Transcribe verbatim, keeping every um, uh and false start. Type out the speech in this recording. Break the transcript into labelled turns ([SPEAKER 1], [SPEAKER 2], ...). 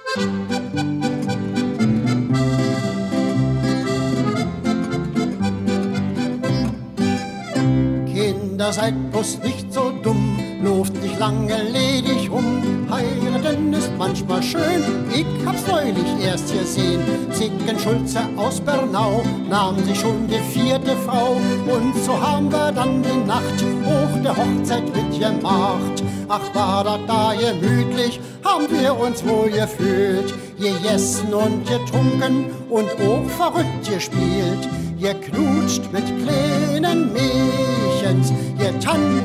[SPEAKER 1] Kinder, seid bloß nicht so dumm, lauft nicht lange ledig rum. Heiraten ist manchmal schön, ich hab's neulich erst gesehen. Zicken Schulze aus Bernau nahm sich schon die vierte Frau. Und so haben wir dann die Nacht hoch der Hochzeit mitgemacht. Ach, war das da gemütlich, haben wir uns wohl gefühlt. Gegessen und getrunken und auch verrückt gespielt. Geknutscht mit kleinen Mädchens, getanzt